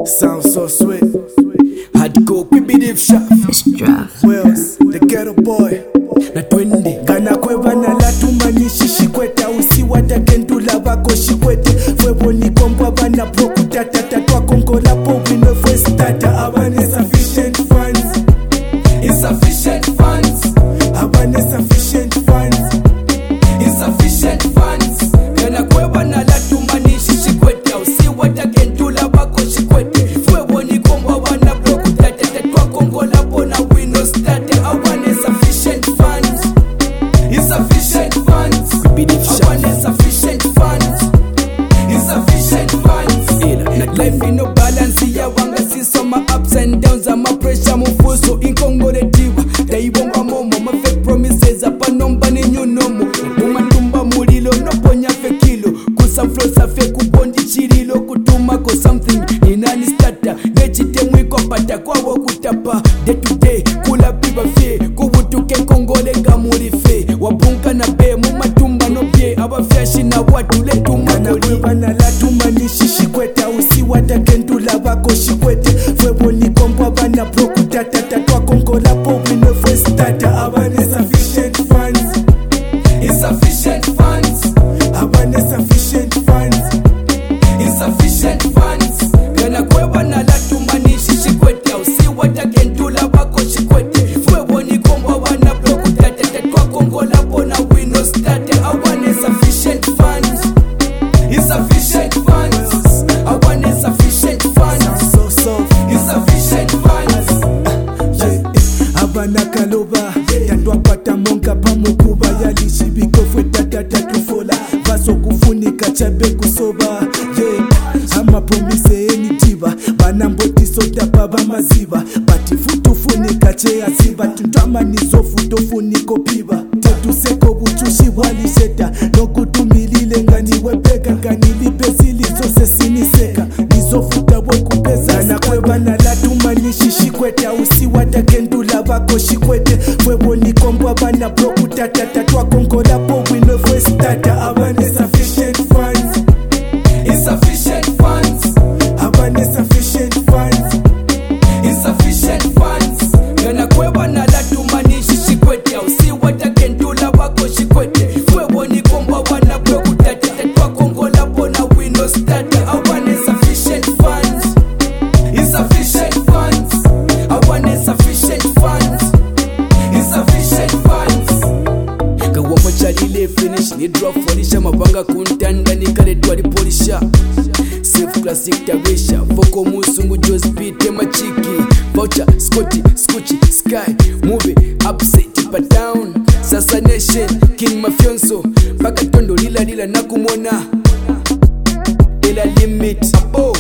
Sounds so sweet. Had to go quick shop. Wells, the ghetto boy. Na twende kana kweba na latuma nishishikweta usiwata kendula bako shikwete fwebo ni kombo bana proku tata twakongola po wino first tata abane sufficient funds. Insufficient funds. Abane sufficient funds. Insufficient funds. Kana kweba na latuma nishishikweta usiwata kendula bako shikwete fwebo ni kombo bana proku tata twakongola po na wino tata abane sufficient funds. Insufficient funds. I want insufficient funds. Insufficient funds. Life in no balance. Ya wanga see some ups and downs. I'm a pressure move so incongoletiva. Daibonga momo ma fake promises. Apa nomba ni new nomo. Umatumba mulilo no ponya fe kilo. Kusa flow sa fe kubondi chirilo. Kutuma ko something. Inani starter. Nechite mwiko pata kwa wakutapa. Day to day kula biba fe. Kubutuke kongole ngamuri fe. Wabunga na be mumatumba no bye abafyashi na watu letuma na kweba na latuma nishishikweta usiwata kendula bako shikwete fwebo ni kombo bana proku tata twakongola po wino first tata abane sufficient funds. Insufficient funds. Abane sufficient funds. Insufficient funds. Kana kweba na latuma nishishikweta usiwata kendula bako shikwete fwebo ni kombo bana proku tata twakongola po na wino start. I want insufficient funds. Insufficient funds. I want insufficient funds. So insufficient funds. Abana kaloba tandwa pata monga pamukuba yalishibiko fwe tata tufola vaso kufunika chabe kusoba ama promise eni diva bana mboti soda baba maziba bati futu funika che aziba tundama nizo futu funiko piba tetu seko buchushi wali seta nokutumilile ngani webeka ngani lipezili zose siniseka nizo futa wekupeza na kweba na latuma nishishikweta usiwata kendula bako shikwete fwebo ni kombo bana bloku tata twakongola po wino first tata abane sufficient funds. Insufficient funds. Abane sufficient funds. Insufficient funds. Kana kweba na latuma nishishikweta usiwata kendula bako shikwete fwebo ni kombo bana bloku tata twakongola po na wino tata abane sufficient funds. Insufficient funds. Abane sufficient funds. Insufficient funds. Kawapo chalile finish ni drop folisha mabanga kuntanda ni kale twali polisha safe classic tarisha voko musungu just beat machiki voucher scotty scoochie sky movie upside but down sasa nation king mafionso paka tondo lila nakumona ila limit.